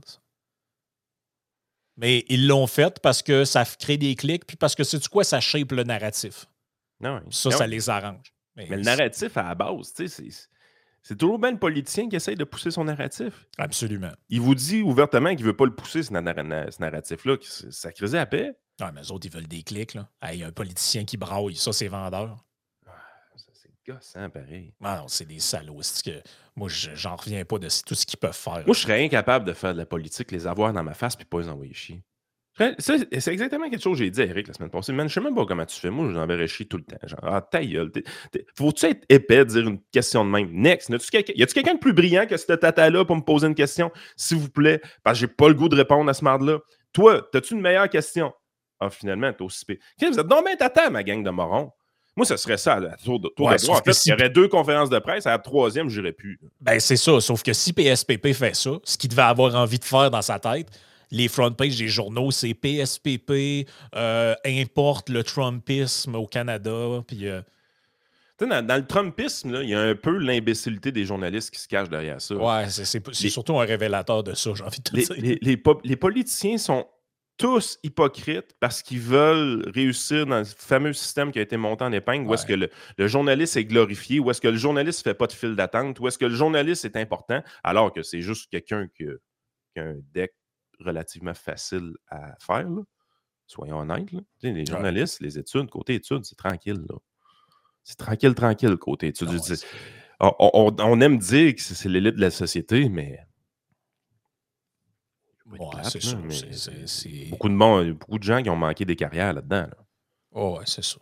S1: Mais ils l'ont fait parce que ça crée des clics, puis parce que c'est du quoi, ça shape le narratif. Ça les arrange.
S2: Mais le narratif, à la base, tu sais, c'est toujours bien le politicien qui essaye de pousser son narratif.
S1: Absolument.
S2: Il vous dit ouvertement qu'il ne veut pas le pousser, ce narratif-là. Ça crée à paix.
S1: Ah, mais eux autres, ils veulent des clics. Là. Hey, un politicien qui braille, ça, c'est vendeur.
S2: C'est gossant, pareil.
S1: Ah non, c'est des salauds. Moi, j'en reviens pas de tout ce qu'ils peuvent faire.
S2: Moi, je serais incapable de faire de la politique, les avoir dans ma face puis pas les envoyer chier. C'est exactement quelque chose que j'ai dit à Eric la semaine passée. Man, je sais même pas comment tu fais. Moi, je l'enverrais chier tout le temps. Genre, ta gueule. Faut-tu être épais de dire une question de même? Next. Y a-tu quelqu'un de plus brillant que ce tata-là pour me poser une question? S'il vous plaît. Parce que j'ai pas le goût de répondre à ce marde-là. Toi, as-tu une meilleure question? Ah, finalement, t'es aussi pire. Vous êtes donc bien tata, ma gang de morons. Moi, ce serait ça, à tour de droit. En fait, il y aurait 2 conférences de presse. À la 3e, j'irais plus.
S1: Ben, c'est ça. Sauf que si PSPP fait ça, ce qu'il devait avoir envie de faire dans sa tête, les front pages des journaux, c'est PSPP, importe le Trumpisme au Canada. Puis,
S2: Dans le Trumpisme, là, il y a un peu l'imbécilité des journalistes qui se cachent derrière ça.
S1: ouais, c'est surtout un révélateur de ça, j'ai envie de te dire.
S2: Les politiciens sont tous hypocrites parce qu'ils veulent réussir dans le fameux système qui a été monté en épingle, où est-ce que le journaliste est glorifié, où est-ce que le journaliste ne fait pas de file d'attente, où est-ce que le journaliste est important, alors que c'est juste quelqu'un qui a un deck relativement facile à faire. Là. Soyons honnêtes. Là. Les journalistes, les études, côté études, c'est tranquille. Là. C'est tranquille, côté études. On aime dire que c'est l'élite de la société, mais...
S1: c'est ça.
S2: Beaucoup de gens qui ont manqué des carrières là-dedans. Là.
S1: Oh, ouais, c'est ça.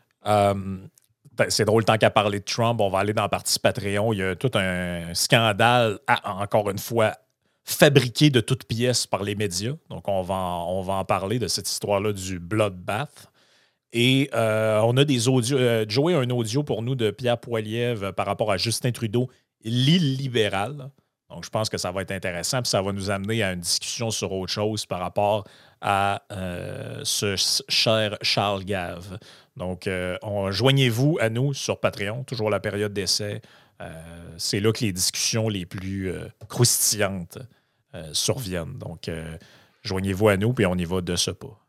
S1: C'est drôle, tant qu'à parler de Trump, on va aller dans la partie Patreon. Il y a tout un scandale, encore une fois, fabriqué de toutes pièces par les médias. Donc, on va en parler de cette histoire-là du bloodbath. Et on a des audios. Joey a un audio pour nous de Pierre Poilievre par rapport à Justin Trudeau, l'île libérale. Donc, je pense que ça va être intéressant, puis ça va nous amener à une discussion sur autre chose par rapport à ce cher Charles Gave. Donc, joignez-vous à nous sur Patreon, toujours la période d'essai. C'est là que les discussions les plus croustillantes surviennent. Donc, joignez-vous à nous, puis on y va de ce pas.